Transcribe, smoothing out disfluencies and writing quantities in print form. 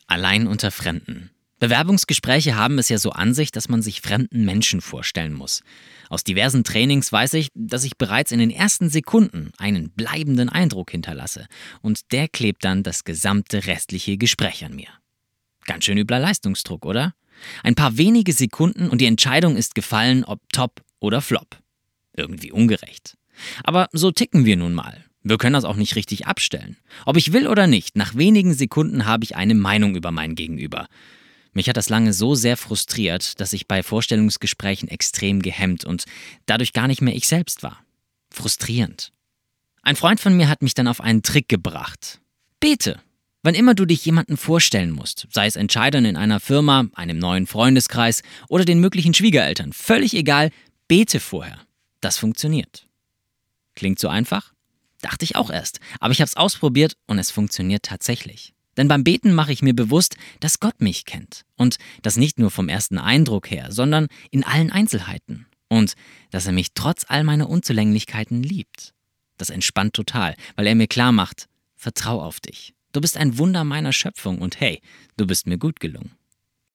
Allein unter Fremden. Bewerbungsgespräche haben es ja so an sich, dass man sich fremden Menschen vorstellen muss. Aus diversen Trainings weiß ich, dass ich bereits in den ersten Sekunden einen bleibenden Eindruck hinterlasse. Und der klebt dann das gesamte restliche Gespräch an mir. Ganz schön übler Leistungsdruck, oder? Ein paar wenige Sekunden und die Entscheidung ist gefallen, ob top oder flop. Irgendwie ungerecht. Aber so ticken wir nun mal. Wir können das auch nicht richtig abstellen. Ob ich will oder nicht, nach wenigen Sekunden habe ich eine Meinung über mein Gegenüber. Mich hat das lange so sehr frustriert, dass ich bei Vorstellungsgesprächen extrem gehemmt und dadurch gar nicht mehr ich selbst war. Frustrierend. Ein Freund von mir hat mich dann auf einen Trick gebracht. Bete. Wann immer du dich jemandem vorstellen musst, sei es Entscheidern in einer Firma, einem neuen Freundeskreis oder den möglichen Schwiegereltern, völlig egal, bete vorher. Das funktioniert. Klingt so einfach? Dachte ich auch erst, aber ich habe es ausprobiert und es funktioniert tatsächlich. Denn beim Beten mache ich mir bewusst, dass Gott mich kennt. Und das nicht nur vom ersten Eindruck her, sondern in allen Einzelheiten. Und dass er mich trotz all meiner Unzulänglichkeiten liebt. Das entspannt total, weil er mir klar macht, vertrau auf dich. Du bist ein Wunder meiner Schöpfung und hey, du bist mir gut gelungen.